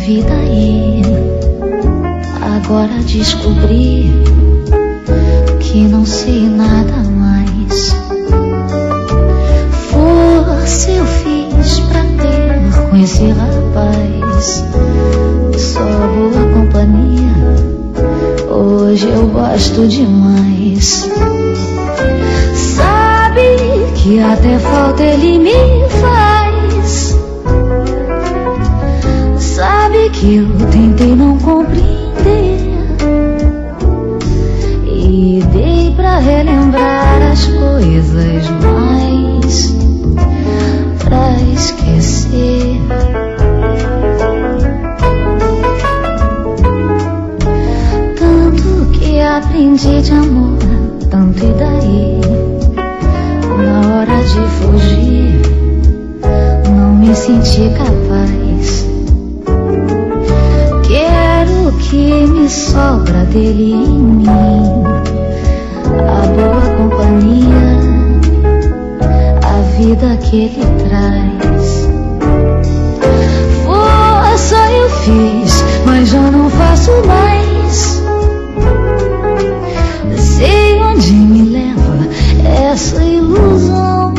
vida e agora descobri que não sei nada mais. Força eu fiz pra ter com esse rapaz, só boa companhia, hoje eu gosto demais. Sabe que até falta ele me faz, sabe que eu tentei não compreender e dei pra relembrar as coisas, mas pra esquecer. Tanto que aprendi de amor, tanto e daí, na hora de fugir, não me senti capaz. Quero o que me sobra dele em mim, a boa companhia, a vida que ele traz. Força eu fiz, mas já não faço mais. Sei onde me leva essa ilusão,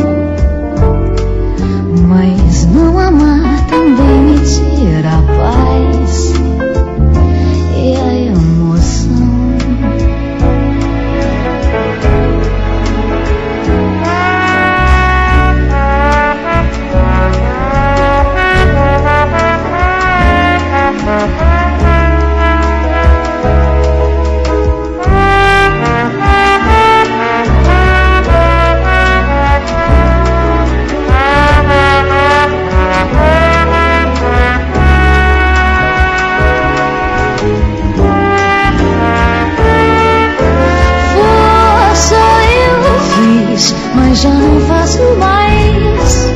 mas não amar também me tira a paz e a emoção. Mas já não faço mais.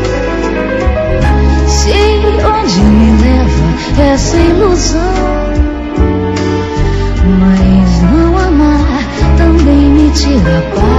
Sei onde me leva essa ilusão, mas não amar também me tira a paz.